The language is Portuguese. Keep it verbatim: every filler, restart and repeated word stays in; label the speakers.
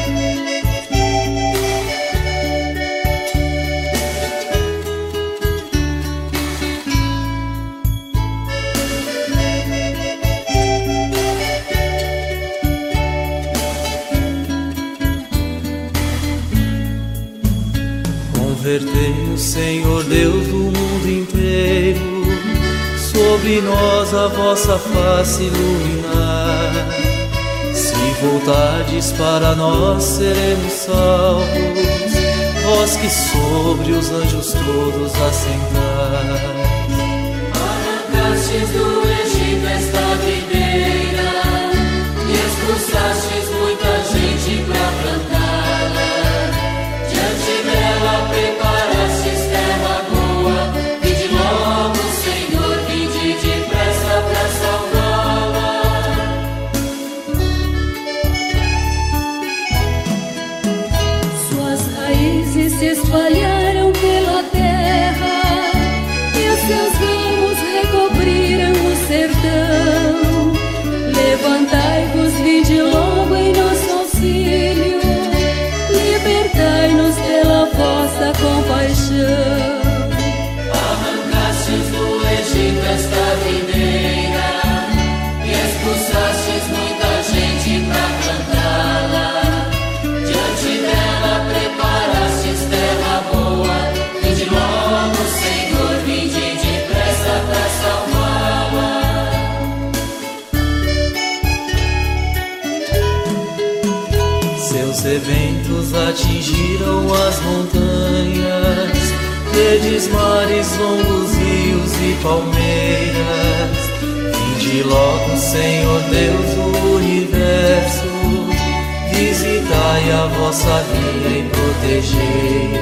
Speaker 1: Convertei, Senhor Deus do mundo inteiro, sobre nós a vossa face iluminar. Se voltardes para nós, seremos salvos, vós que sobre os anjos todos assentais.
Speaker 2: Arrancastes do Egito esta videira e expulsastes muita gente pra plantá-la. Diante dela preparastes terra boa, vinde logo, Senhor, vinde depressa pra salvá-la.
Speaker 3: Suas raízes se espalharam pela terra e os seus ramos recobriram o sertão. Levantai-vos, vinde logo em nosso auxílio, libertai-nos pela vossa compaixão.
Speaker 2: Arrancastes do Egito esta videira e expulsastes muita gente pra plantá-la. Diante dela preparastes terra boa, vinde logo, Senhor, vinde depressa pra salvá-la.
Speaker 1: Seus eventos atingiram as montanhas, verdes mares, longos rios e palmeiras. Vinde logo, Senhor Deus do universo, visitai a vossa vinha e protegei.